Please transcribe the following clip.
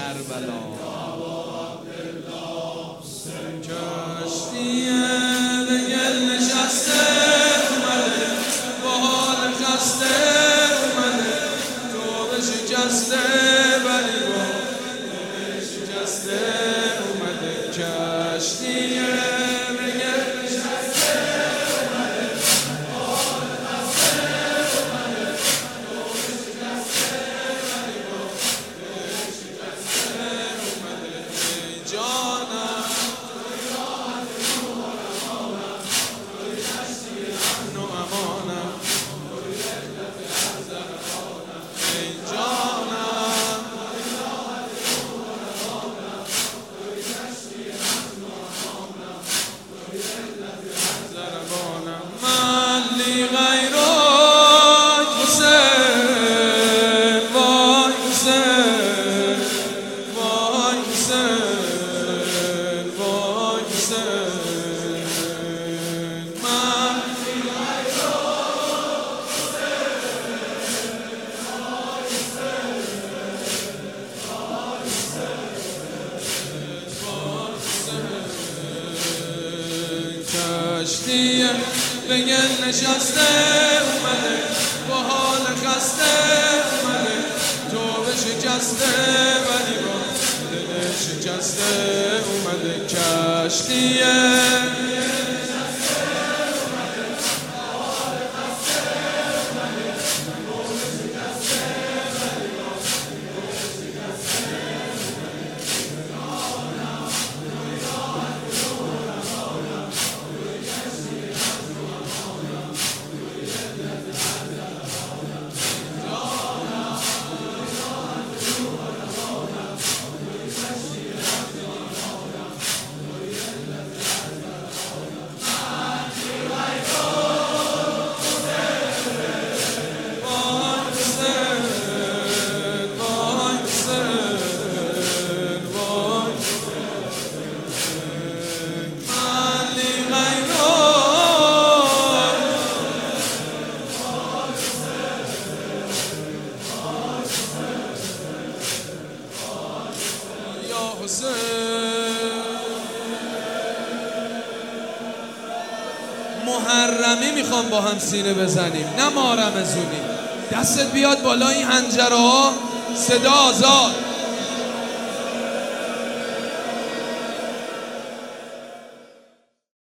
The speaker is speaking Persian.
کربلا کشتیه به گل نشسته اومده با حال خسته اومده توبه شکسته ولی با شکسته اومده کشتیه به گل نشسته اومده با حال خسته اومده توبه شکسته ولی با شکسته اومده جانم کشتیه به گل نشسته اومده با حال خسته اومده توبه شکسته ولی با دل شکسته اومده کشتیه محرمی میخوام با هم سینه بزنیم نه مارمزونی دستت بیاد بالا این حنجره ها صدا آزاد